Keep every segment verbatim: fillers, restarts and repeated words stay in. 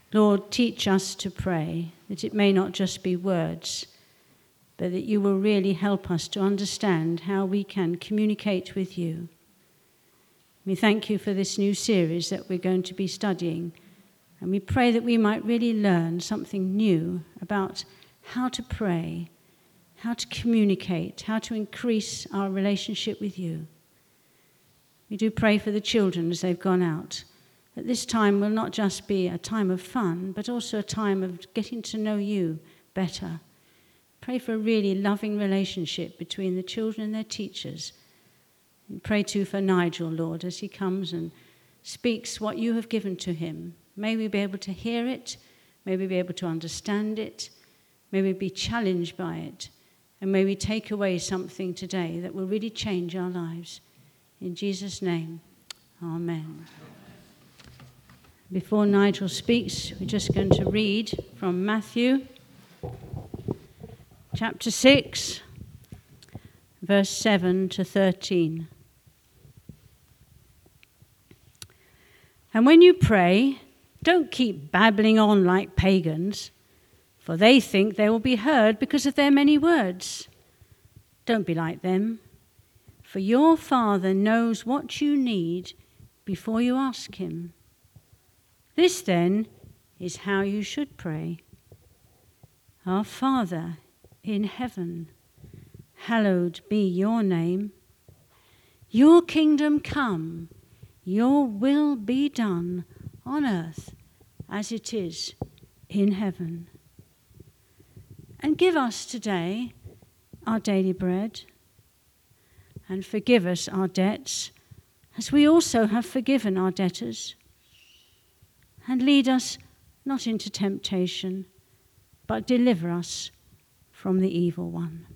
Lord, teach us to pray, that it may not just be words, but that you will really help us to understand how we can communicate with you. We thank you for this new series that we're going to be studying, and we pray that we might really learn something new about how to pray, how to communicate, how to increase our relationship with you. We do pray for the children as they've gone out, that this time will not just be a time of fun, but also a time of getting to know you better. Pray for a really loving relationship between the children and their teachers. We pray too for Nigel, Lord, as he comes and speaks what you have given to him. May we be able to hear it, may we be able to understand it, may we be challenged by it, and may we take away something today that will really change our lives. In Jesus' name, amen. Before Nigel speaks, we're just going to read from Matthew chapter six, verse seven to thirteen. And when you pray, don't keep babbling on like pagans, for they think they will be heard because of their many words. Don't be like them, for your Father knows what you need before you ask him. This, then, is how you should pray. Our Father in heaven, hallowed be your name. Your kingdom come, your will be done on earth as it is in heaven. And give us today our daily bread, and forgive us our debts, as we also have forgiven our debtors. And lead us not into temptation, but deliver us from the evil one.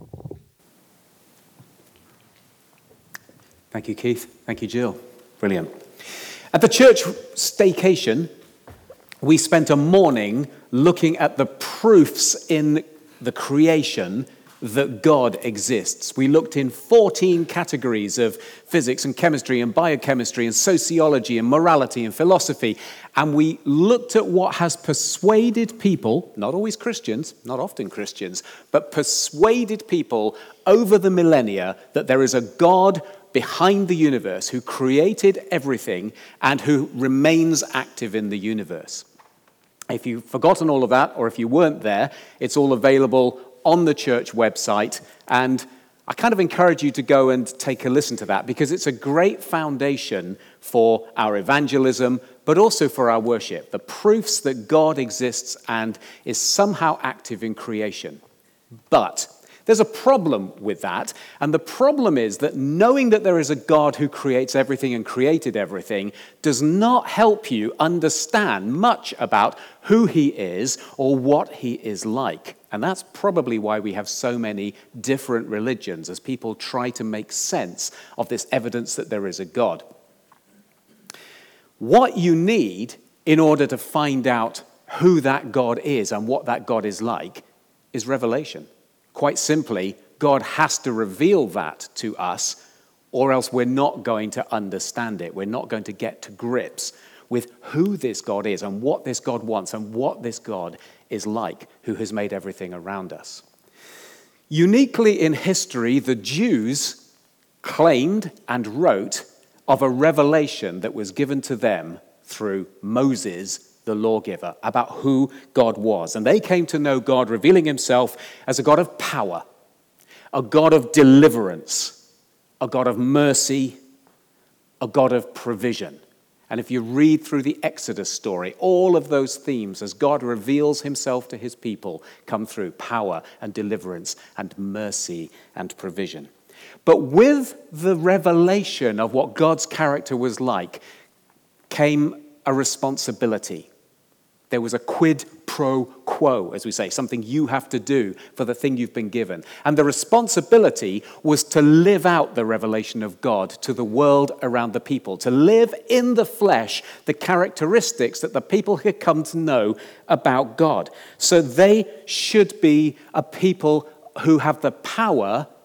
Thank you, Keith. Thank you, Jill. Brilliant. At the church staycation, we spent a morning looking at the proofs in the creation that God exists. We looked in fourteen categories of physics and chemistry and biochemistry and sociology and morality and philosophy, and we looked at what has persuaded people, not always Christians, not often Christians, but persuaded people over the millennia that there is a God behind the universe who created everything and who remains active in the universe. If you've forgotten all of that, or if you weren't there, it's all available on the church website, and I kind of encourage you to go and take a listen to that, because it's a great foundation for our evangelism, but also for our worship. The proofs that God exists and is somehow active in creation. But there's a problem with that, and the problem is that knowing that there is a God who creates everything and created everything does not help you understand much about who he is or what he is like. And that's probably why we have so many different religions, as people try to make sense of this evidence that there is a God. What you need in order to find out who that God is and what that God is like is revelation. Quite simply, God has to reveal that to us, or else we're not going to understand it. We're not going to get to grips with who this God is and what this God wants and what this God is like, who has made everything around us. Uniquely in history, the Jews claimed and wrote of a revelation that was given to them through Moses, the lawgiver, about who God was. And they came to know God, revealing himself as a God of power, a God of deliverance, a God of mercy, a God of provision. And if you read through the Exodus story, all of those themes, as God reveals himself to his people, come through power and deliverance and mercy and provision. But with the revelation of what God's character was like came a responsibility. There was a quid pro quo, as we say, something you have to do for the thing you've been given. And the responsibility was to live out the revelation of God to the world around the people, to live in the flesh the characteristics that the people had come to know about God. So they should be a people who have the power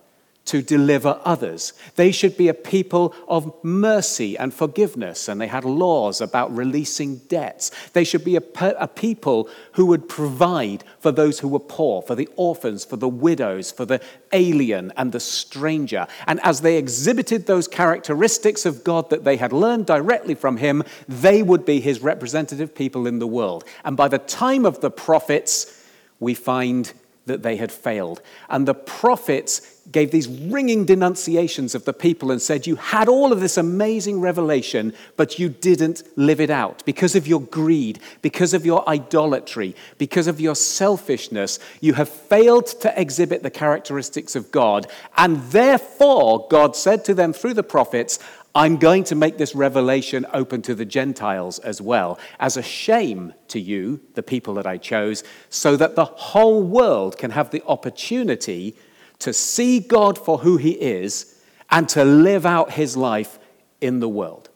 to deliver others. They should be a people of mercy and forgiveness, and they had laws about releasing debts. They should be a, pe- a people who would provide for those who were poor, for the orphans, for the widows, for the alien and the stranger. And as they exhibited those characteristics of God that they had learned directly from him, they would be his representative people in the world. And by the time of the prophets, we find that they had failed. And the prophets gave these ringing denunciations of the people and said, you had all of this amazing revelation, but you didn't live it out because of your greed, because of your idolatry, because of your selfishness. You have failed to exhibit the characteristics of God. And therefore, God said to them through the prophets, I'm going to make this revelation open to the Gentiles as well, as a shame to you, the people that I chose, so that the whole world can have the opportunity to see God for who he is and to live out his life in the world.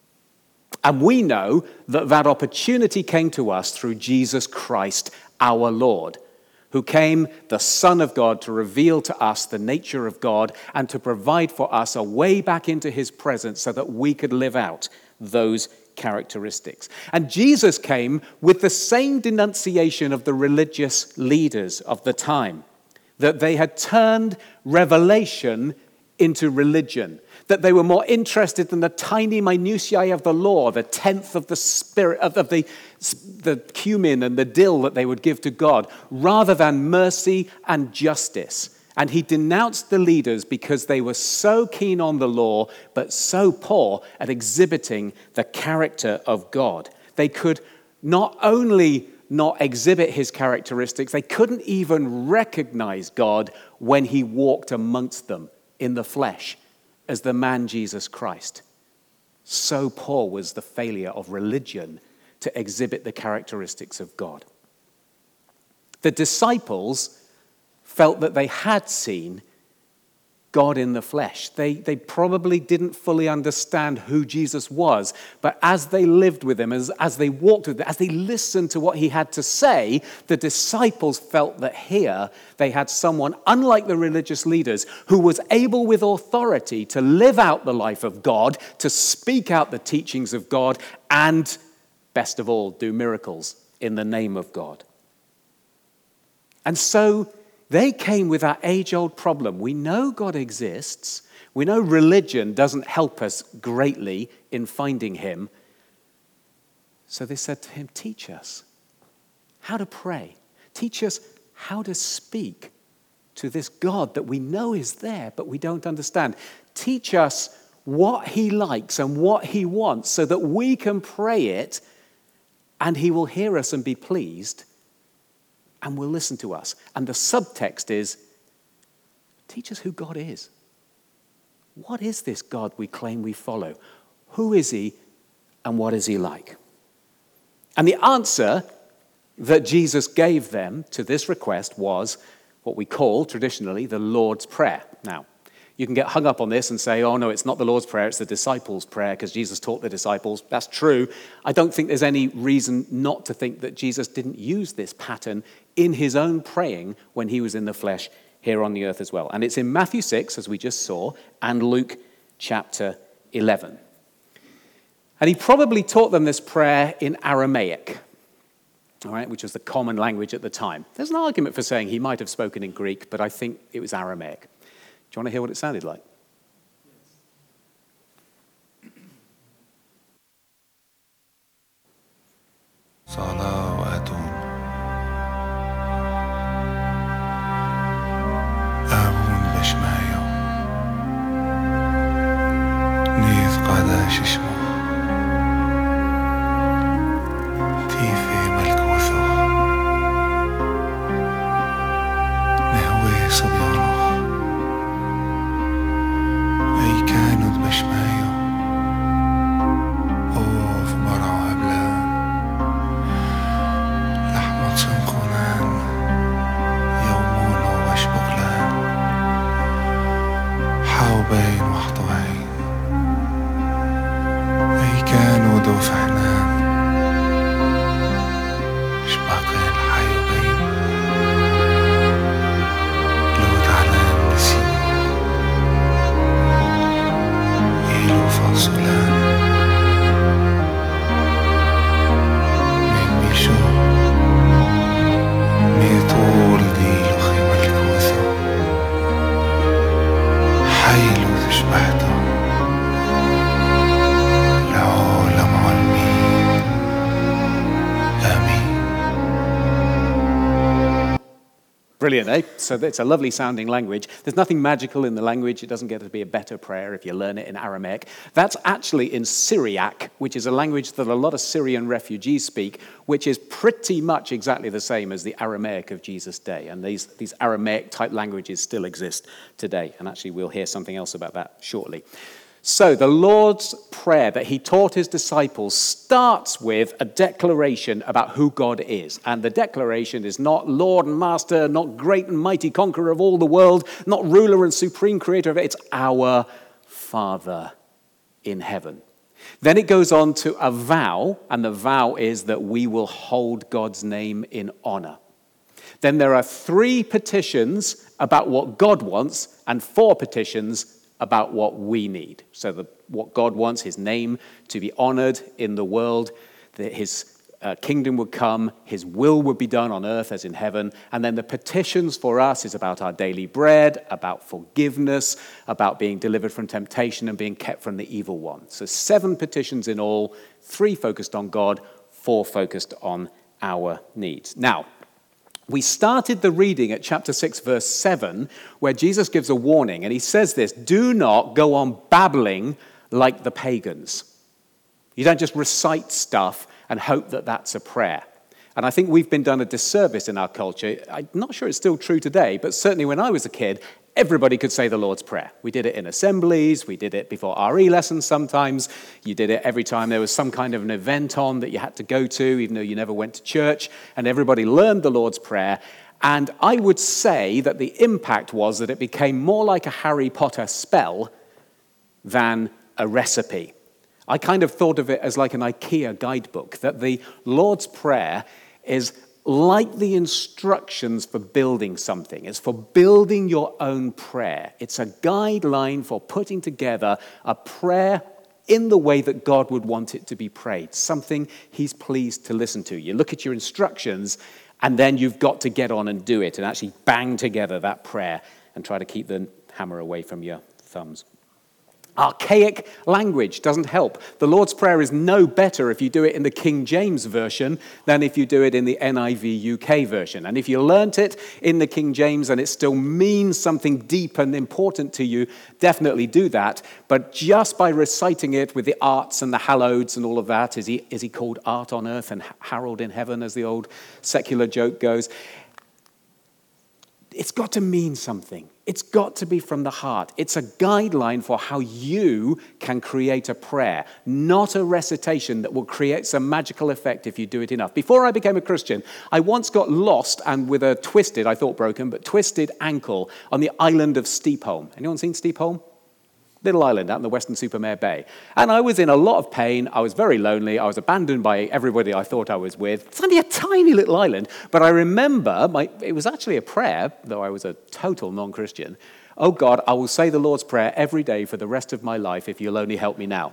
And we know that that opportunity came to us through Jesus Christ, our Lord, who came, the Son of God, to reveal to us the nature of God and to provide for us a way back into his presence so that we could live out those characteristics. And Jesus came with the same denunciation of the religious leaders of the time, that they had turned revelation into religion, that they were more interested in the tiny minutiae of the law, the tenth of the spirit of, of the, the cumin and the dill that they would give to God, rather than mercy and justice. And he denounced the leaders because they were so keen on the law, but so poor at exhibiting the character of God. They could not only not exhibit his characteristics, they couldn't even recognize God when he walked amongst them in the flesh as the man Jesus Christ. So poor was the failure of religion to exhibit the characteristics of God. The disciples felt that they had seen God in the flesh. They, they probably didn't fully understand who Jesus was, but as they lived with him, as, as they walked with him, as they listened to what he had to say, the disciples felt that here they had someone, unlike the religious leaders, who was able with authority to live out the life of God, to speak out the teachings of God, and, best of all, do miracles in the name of God. And so they came with that age-old problem. We know God exists. We know religion doesn't help us greatly in finding him. So they said to him, teach us how to pray. Teach us how to speak to this God that we know is there, but we don't understand. Teach us what he likes and what he wants so that we can pray it and he will hear us and be pleased and will listen to us. And the subtext is, teach us who God is. What is this God we claim we follow? Who is he and what is he like? And the answer that Jesus gave them to this request was what we call traditionally the Lord's Prayer. Now, you can get hung up on this and say, oh no, it's not the Lord's Prayer, it's the disciples' prayer because Jesus taught the disciples. That's true. I don't think there's any reason not to think that Jesus didn't use this pattern in his own praying when he was in the flesh here on the earth as well. And it's in Matthew six, as we just saw, and Luke chapter eleven. And he probably taught them this prayer in Aramaic, all right, which was the common language at the time. There's an argument for saying he might have spoken in Greek, but I think it was Aramaic. Do you want to hear what it sounded like? صلوات آبون بشمايو نيث قادا ششمو تيفي ملكوثو نهوي صبيانو أي كانوا بشمايو أوف مرعو هبلان لحمة سنقونان يومون وشبقلان حاوبين وحطوين Brilliant, eh? So it's a lovely sounding language. There's nothing magical in the language. It doesn't get to be a better prayer if you learn it in Aramaic. That's actually in Syriac, which is a language that a lot of Syrian refugees speak, which is pretty much exactly the same as the Aramaic of Jesus' day. And these, these Aramaic-type languages still exist today. And actually, we'll hear something else about that shortly. So the Lord's Prayer that he taught his disciples starts with a declaration about who God is. And the declaration is not Lord and Master, not great and mighty conqueror of all the world, not ruler and supreme creator of it. It's our Father in heaven. Then it goes on to a vow, and the vow is that we will hold God's name in honor. Then there are three petitions about what God wants and four petitions about what we need. So the, what God wants, his name to be honored in the world, that his uh, kingdom would come, his will would be done on earth as in heaven. And then the petitions for us is about our daily bread, about forgiveness, about being delivered from temptation and being kept from the evil one. So seven petitions in all, three focused on God, four focused on our needs. Now, we started the reading at chapter six, verse seven, where Jesus gives a warning, and he says this: do not go on babbling like the pagans. You don't just recite stuff and hope that that's a prayer. And I think we've been done a disservice in our culture. I'm not sure it's still true today, but certainly when I was a kid, everybody could say the Lord's Prayer. We did it in assemblies, we did it before R E lessons sometimes, you did it every time there was some kind of an event on that you had to go to, even though you never went to church, and everybody learned the Lord's Prayer. And I would say that the impact was that it became more like a Harry Potter spell than a recipe. I kind of thought of it as like an IKEA guidebook, that the Lord's Prayer is like the instructions for building something. It's for building your own prayer. It's a guideline for putting together a prayer in the way that God would want it to be prayed, something he's pleased to listen to. You look at your instructions, and then you've got to get on and do it and actually bang together that prayer and try to keep the hammer away from your thumbs. Archaic language doesn't help. The Lord's Prayer is no better if you do it in the King James Version than if you do it in the N I V U K version. And if you learnt it in the King James and it still means something deep and important to you, definitely do that. But just by reciting it with the arts and the halloweds and all of that, is he, is he called Art on Earth and Harold in Heaven, as the old secular joke goes? It's got to mean something. It's got to be from the heart. It's a guideline for how you can create a prayer, not a recitation that will create some magical effect if you do it enough. Before I became a Christian, I once got lost and with a twisted, I thought broken, but twisted ankle on the island of Steepholm. Anyone seen Steepholm? Little island out in the Weston-super-Mare Bay. And I was in a lot of pain. I was very lonely. I was abandoned by everybody I thought I was with. It's only a tiny little island. But I remember, my, it was actually a prayer, though I was a total non-Christian. Oh God, I will say the Lord's Prayer every day for the rest of my life if you'll only help me now.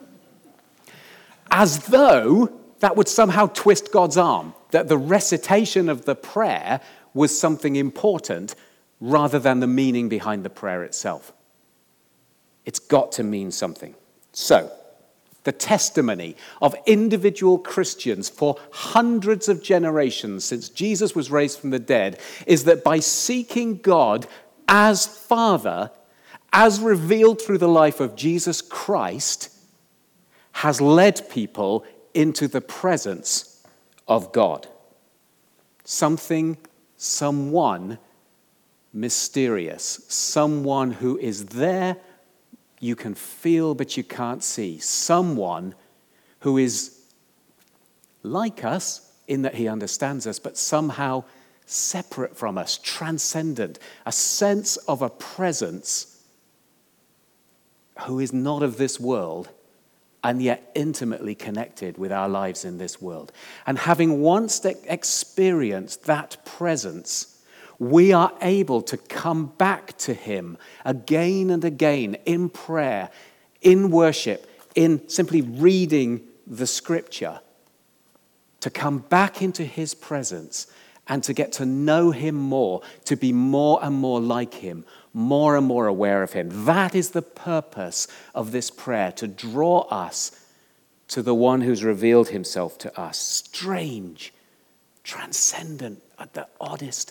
As though that would somehow twist God's arm, that the recitation of the prayer was something important rather than the meaning behind the prayer itself. It's got to mean something. So, the testimony of individual Christians for hundreds of generations since Jesus was raised from the dead is that by seeking God as Father, as revealed through the life of Jesus Christ, has led people into the presence of God. Something, someone mysterious, someone who is there you can feel but you can't see. Someone who is like us in that he understands us, but somehow separate from us, transcendent, a sense of a presence who is not of this world and yet intimately connected with our lives in this world. And having once experienced that presence, we are able to come back to him again and again in prayer, in worship, in simply reading the scripture, to come back into his presence and to get to know him more, to be more and more like him, more and more aware of him. That is the purpose of this prayer, to draw us to the one who's revealed himself to us. Strange, transcendent, at the oddest,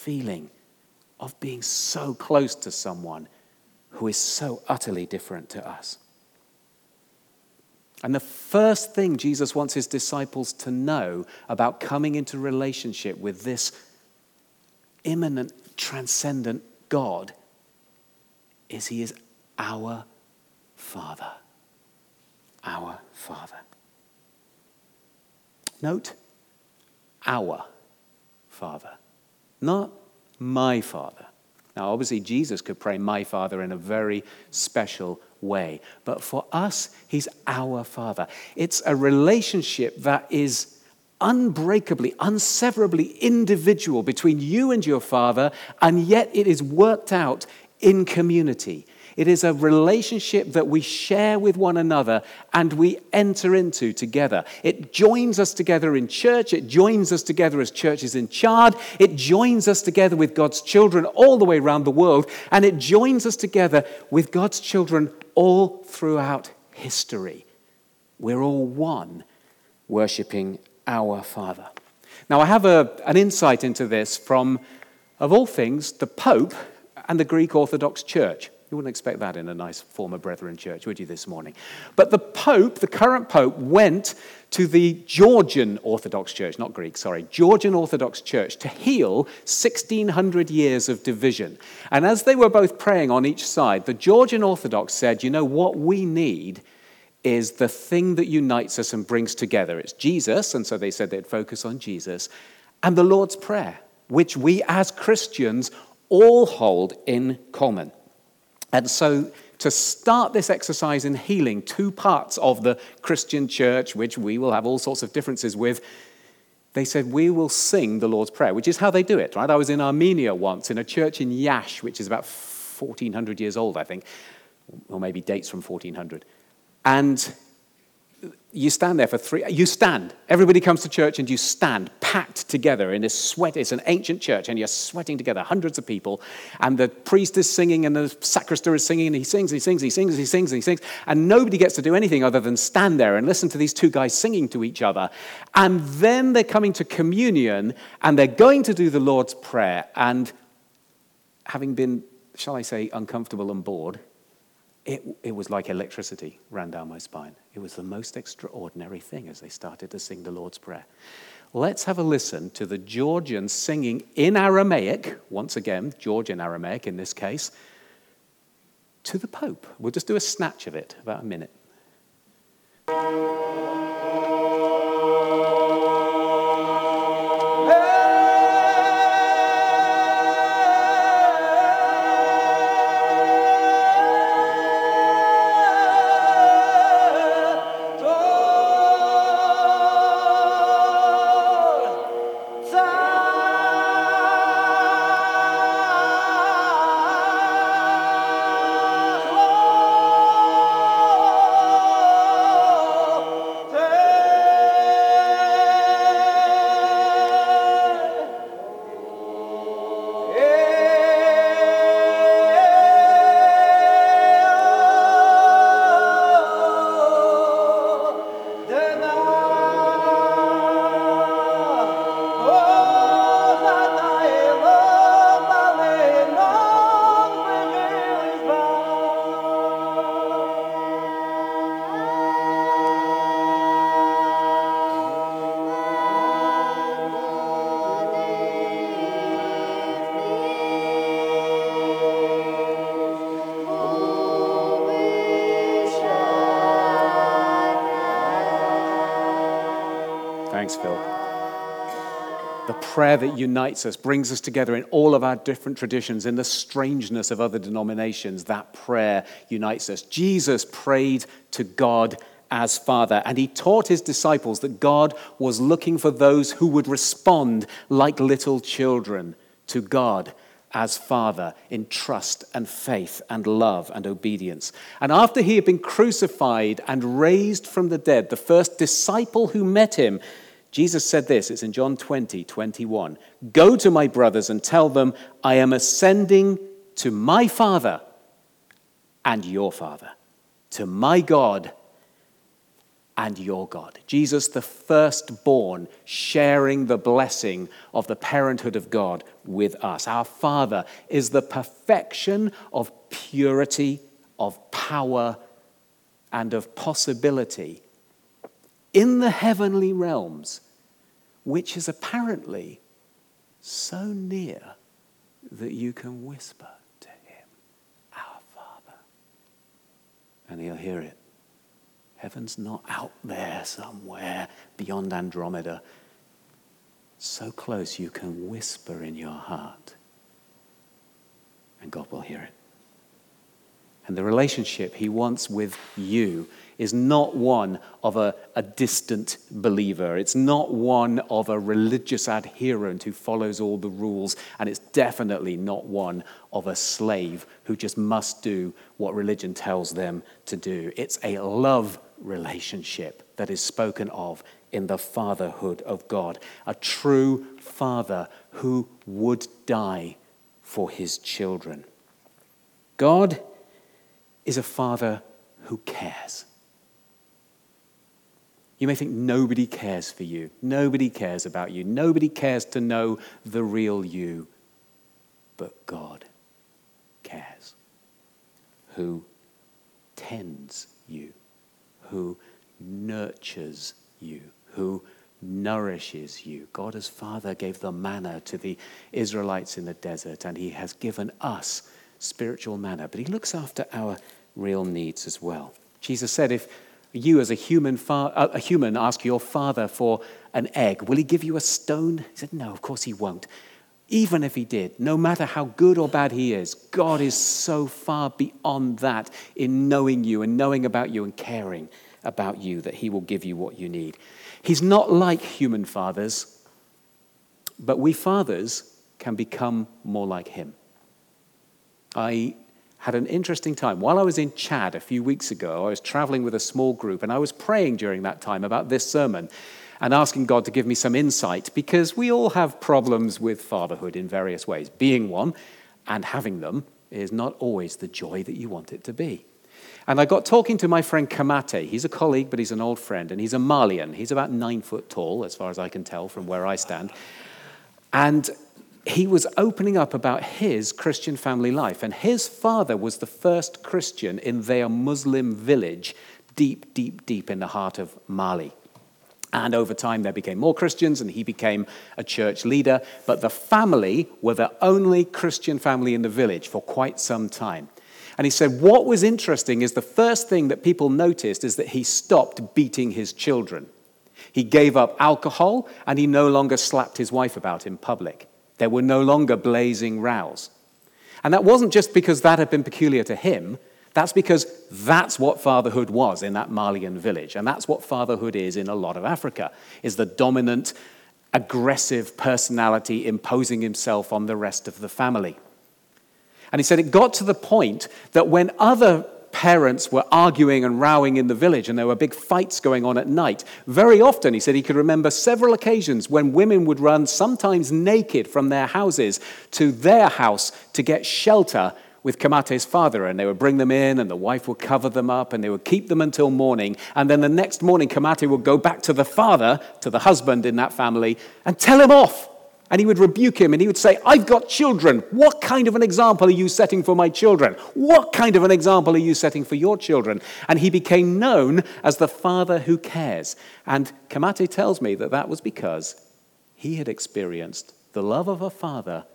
feeling of being so close to someone who is so utterly different to us. And the first thing Jesus wants his disciples to know about coming into relationship with this immanent, transcendent God is he is our Father. Our Father. Note, our Father, not my Father. Now, obviously, Jesus could pray my Father in a very special way. But for us, he's our Father. It's a relationship that is unbreakably, unseverably individual between you and your Father, and yet it is worked out in community. It is a relationship that we share with one another and we enter into together. It joins us together in church. It joins us together as churches in Chard. It joins us together with God's children all the way around the world. And it joins us together with God's children all throughout history. We're all one, worshipping our Father. Now, I have a, an insight into this from, of all things, the Pope and the Greek Orthodox Church. You wouldn't expect that in a nice former Brethren church, would you, this morning? But the Pope, the current Pope, went to the Georgian Orthodox Church, not Greek, sorry, Georgian Orthodox Church to heal sixteen hundred years of division. And as they were both praying on each side, the Georgian Orthodox said, you know, what we need is the thing that unites us and brings together. It's Jesus, and so they said they'd focus on Jesus, and the Lord's Prayer, which we as Christians all hold in common. And so to start this exercise in healing two parts of the Christian church, which we will have all sorts of differences with, they said, we will sing the Lord's Prayer, which is how they do it, right? I was in Armenia once in a church in Yash, which is about fourteen hundred years old, I think, or maybe dates from fourteen hundred. And you stand there for three, you stand. Everybody comes to church and you stand packed together in this sweat. It's an ancient church and you're sweating together, hundreds of people. And the priest is singing and the sacristan is singing and he sings, he sings, he sings, he sings, he sings. And nobody gets to do anything other than stand there and listen to these two guys singing to each other. And then they're coming to communion and they're going to do the Lord's Prayer. And having been, shall I say, uncomfortable and bored, It, it was like electricity ran down my spine. It was the most extraordinary thing as they started to sing the Lord's Prayer. Let's have a listen to the Georgians singing in Aramaic, once again, Georgian Aramaic in this case, to the Pope. We'll just do a snatch of it, about a minute. Thanks, Phil. The prayer that unites us, brings us together in all of our different traditions, in the strangeness of other denominations. That prayer unites us. Jesus prayed to God as Father, and he taught his disciples that God was looking for those who would respond like little children to God as Father in trust and faith and love and obedience. And after he had been crucified and raised from the dead, the first disciple who met him, Jesus said this, it's in John twenty, twenty-one. Go to my brothers and tell them, I am ascending to my Father and your Father, to my God and your God. Jesus, the firstborn, sharing the blessing of the parenthood of God with us. Our Father is the perfection of purity, of power, and of possibility in the heavenly realms, which is apparently so near that you can whisper to him, our Father, and he'll hear it. Heaven's not out there somewhere beyond Andromeda. So close you can whisper in your heart. And God will hear it. And the relationship he wants with you is not one of a, a distant believer. It's not one of a religious adherent who follows all the rules. And it's definitely not one of a slave who just must do what religion tells them to do. It's a love relationship that is spoken of in the fatherhood of God. A true father who would die for his children. God is a father who cares. You may think nobody cares for you. Nobody cares about you. Nobody cares to know the real you. But God cares. Who tends you. Who nurtures you. Who nourishes you. God as Father gave the manna to the Israelites in the desert, and he has given us spiritual manna. But he looks after our real needs as well. Jesus said, if you as a human fa- a human ask your father for an egg, will he give you a stone? He said, no, of course he won't. Even if he did, no matter how good or bad he is, God is so far beyond that in knowing you and knowing about you and caring about you that he will give you what you need. He's not like human fathers, but we fathers can become more like him. I had an interesting time. While I was in Chad a few weeks ago, I was traveling with a small group, and I was praying during that time about this sermon and asking God to give me some insight, because we all have problems with fatherhood in various ways. Being one and having them is not always the joy that you want it to be. And I got talking to my friend Kamate. He's a colleague, but he's an old friend, and he's a Malian. He's about nine foot tall, as far as I can tell from where I stand. And he was opening up about his Christian family life. And his father was the first Christian in their Muslim village, deep, deep, deep in the heart of Mali. And over time, there became more Christians, and he became a church leader. But the family were the only Christian family in the village for quite some time. And he said, what was interesting is the first thing that people noticed is that he stopped beating his children. He gave up alcohol, and he no longer slapped his wife about in public. There were no longer blazing rows. And that wasn't just because that had been peculiar to him. That's because that's what fatherhood was in that Malian village. And that's what fatherhood is in a lot of Africa, is the dominant, aggressive personality imposing himself on the rest of the family. And he said it got to the point that when other parents were arguing and rowing in the village and there were big fights going on at night, very often, he said he could remember several occasions when women would run, sometimes naked, from their houses to their house to get shelter with Kamate's father. And they would bring them in, and the wife would cover them up, and they would keep them until morning. And then the next morning, Kamate would go back to the father, to the husband in that family, and tell him off. And he would rebuke him, and he would say, I've got children. What kind of an example are you setting for my children? What kind of an example are you setting for your children? And he became known as the father who cares. And Kamate tells me that that was because he had experienced the love of a father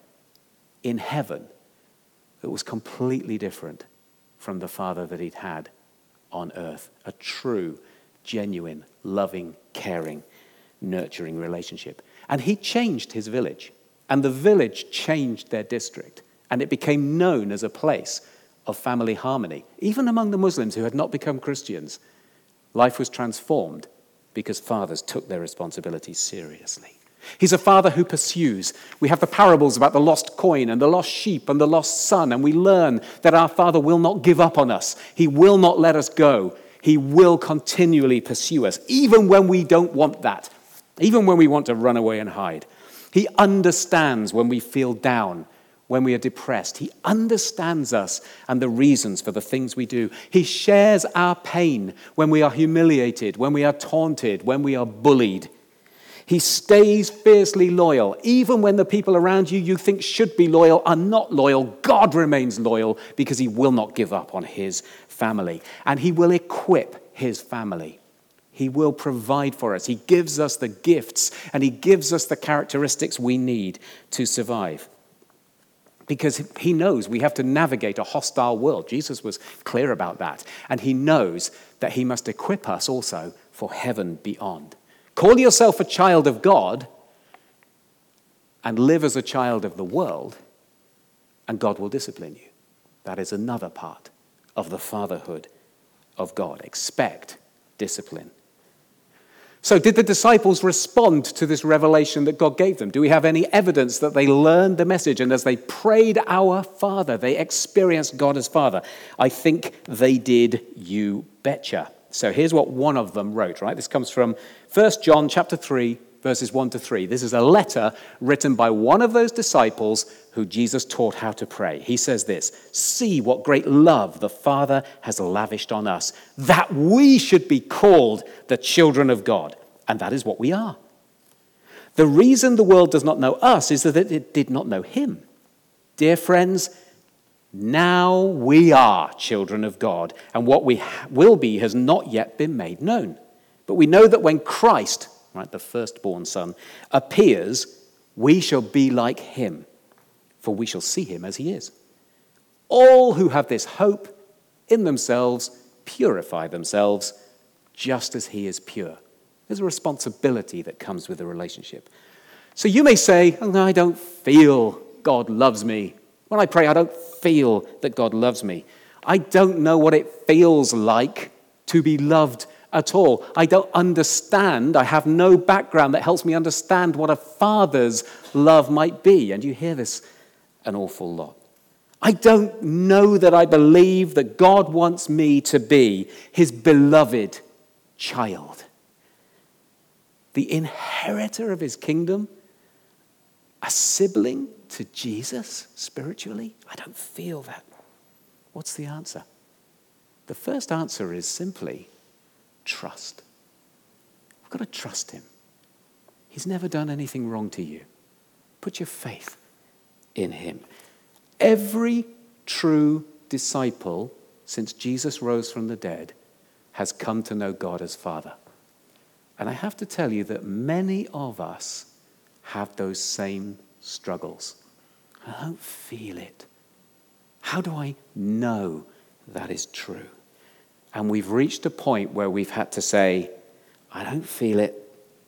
in heaven that was completely different from the father that he'd had on earth. A true, genuine, loving, caring, nurturing relationship. And he changed his village, and the village changed their district, and it became known as a place of family harmony. Even among the Muslims who had not become Christians, life was transformed because fathers took their responsibilities seriously. He's a father who pursues. We have the parables about the lost coin and the lost sheep and the lost son, and we learn that our Father will not give up on us. He will not let us go. He will continually pursue us, even when we don't want that. Even when we want to run away and hide. He understands when we feel down, when we are depressed. He understands us and the reasons for the things we do. He shares our pain when we are humiliated, when we are taunted, when we are bullied. He stays fiercely loyal. Even when the people around you you think should be loyal are not loyal, God remains loyal because he will not give up on his family. And he will equip his family. He will provide for us. He gives us the gifts and he gives us the characteristics we need to survive. Because he knows we have to navigate a hostile world. Jesus was clear about that. And he knows that he must equip us also for heaven beyond. Call yourself a child of God and live as a child of the world, and God will discipline you. That is another part of the fatherhood of God. Expect discipline. So did the disciples respond to this revelation that God gave them? Do we have any evidence that they learned the message and as they prayed, Our Father, they experienced God as Father? I think they did, you betcha. So here's what one of them wrote, right? This comes from First John chapter three, verses one to three. This is a letter written by one of those disciples who Jesus taught how to pray. He says this, "See what great love the Father has lavished on us, that we should be called the children of God." And that is what we are. The reason the world does not know us is that it did not know him. Dear friends, now we are children of God, and what we will be has not yet been made known. But we know that when Christ, right, the firstborn son, appears, we shall be like him, for we shall see him as he is. All who have this hope in themselves purify themselves just as he is pure. There's a responsibility that comes with a relationship. So you may say, oh, no, I don't feel God loves me. When I pray, I don't feel that God loves me. I don't know what it feels like to be loved at all. I don't understand. I have no background that helps me understand what a father's love might be. And you hear this an awful lot. I don't know that I believe that God wants me to be his beloved child, the inheritor of his kingdom, a sibling to Jesus spiritually. I don't feel that. What's the answer? The first answer is simply trust. You've got to trust him. He's never done anything wrong to you. Put your faith in him. Every true disciple since Jesus rose from the dead has come to know God as Father. And I have to tell you that many of us have those same struggles. I don't feel it. How do I know that is true? And we've reached a point where we've had to say, I don't feel it,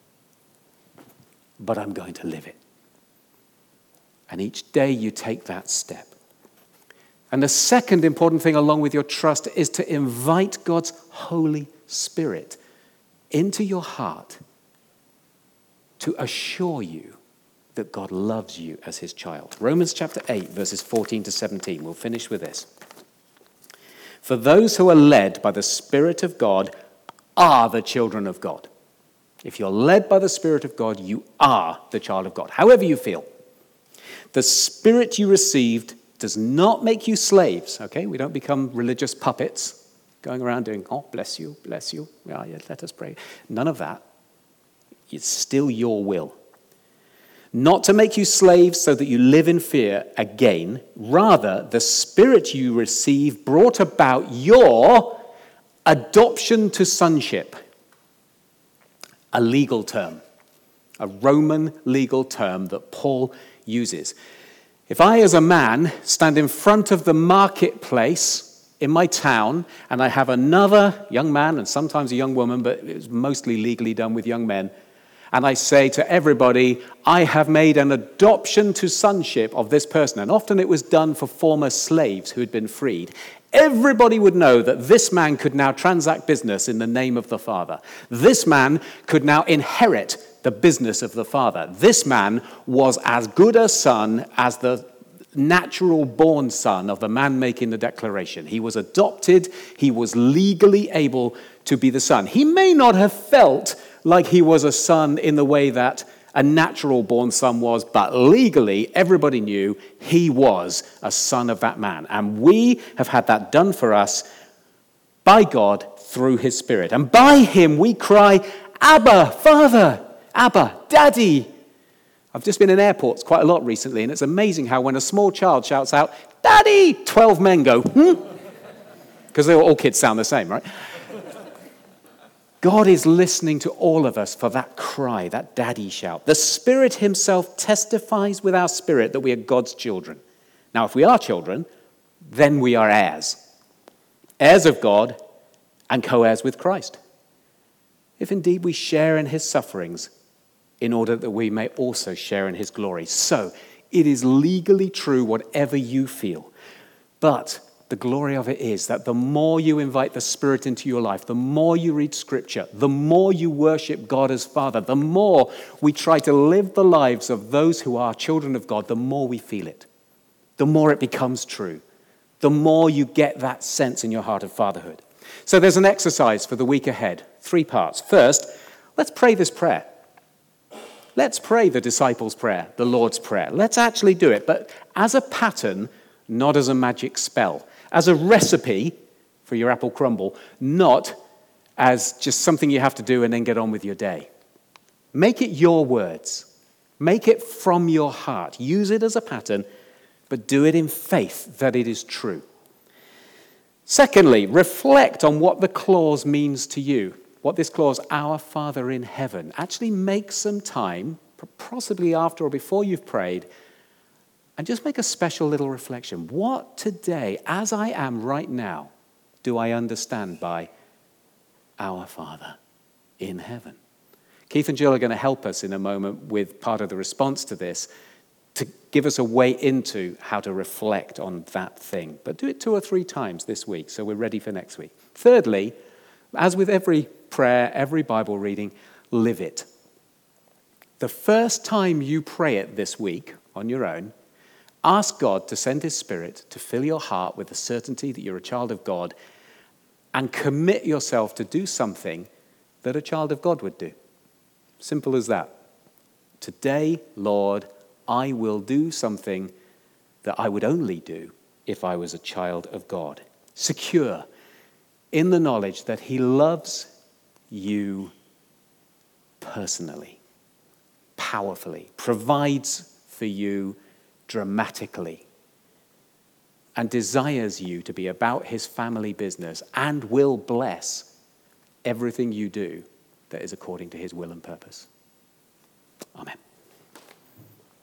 but I'm going to live it. And each day you take that step. And the second important thing along with your trust is to invite God's Holy Spirit into your heart to assure you that God loves you as his child. Romans chapter eight, verses fourteen to seventeen. We'll finish with this. For those who are led by the Spirit of God are the children of God. If you're led by the Spirit of God, you are the child of God, however you feel. The Spirit you received does not make you slaves, okay? We don't become religious puppets going around doing, oh, bless you, bless you. Yeah, yeah, let us pray. None of that. It's still your will. Not to make you slaves so that you live in fear again. Rather, the Spirit you receive brought about your adoption to sonship. A legal term. A Roman legal term that Paul uses. If I, as a man, stand in front of the marketplace in my town, and I have another young man, and sometimes a young woman, but it's mostly legally done with young men, and I say to everybody, I have made an adoption to sonship of this person, and often it was done for former slaves who had been freed, everybody would know that this man could now transact business in the name of the Father. This man could now inherit the business of the Father. This man was as good a son as the natural born son of the man making the declaration. He was adopted. He was legally able to be the son. He may not have felt like he was a son in the way that a natural-born son was, but legally everybody knew he was a son of that man. And we have had that done for us by God through his Spirit. And by him we cry, Abba, Father, Abba, Daddy. I've just been in airports quite a lot recently, and it's amazing how when a small child shouts out, Daddy, twelve men go, hmm? Because all kids sound the same, right? God is listening to all of us for that cry, that daddy shout. The Spirit himself testifies with our spirit that we are God's children. Now, if we are children, then we are heirs. Heirs of God and co-heirs with Christ. If indeed we share in his sufferings, in order that we may also share in his glory. So, it is legally true whatever you feel. But the glory of it is that the more you invite the Spirit into your life, the more you read Scripture, the more you worship God as Father, the more we try to live the lives of those who are children of God, the more we feel it. The more it becomes true. The more you get that sense in your heart of fatherhood. So there's an exercise for the week ahead. Three parts. First, let's pray this prayer. Let's pray the disciples' prayer, the Lord's Prayer. Let's actually do it, but as a pattern, not as a magic spell. As a recipe for your apple crumble, not as just something you have to do and then get on with your day. Make it your words. Make it from your heart. Use it as a pattern, but do it in faith that it is true. Secondly, reflect on what the clause means to you. What this clause, our Father in heaven, actually make some time, possibly after or before you've prayed, and just make a special little reflection. What today, as I am right now, do I understand by our Father in heaven? Keith and Jill are going to help us in a moment with part of the response to this, to give us a way into how to reflect on that thing. But do it two or three times this week, so we're ready for next week. Thirdly, as with every prayer, every Bible reading, live it. The first time you pray it this week on your own, ask God to send his Spirit to fill your heart with the certainty that you're a child of God and commit yourself to do something that a child of God would do. Simple as that. Today, Lord, I will do something that I would only do if I was a child of God. Secure in the knowledge that he loves you personally, powerfully, provides for you dramatically, and desires you to be about his family business and will bless everything you do that is according to his will and purpose. Amen.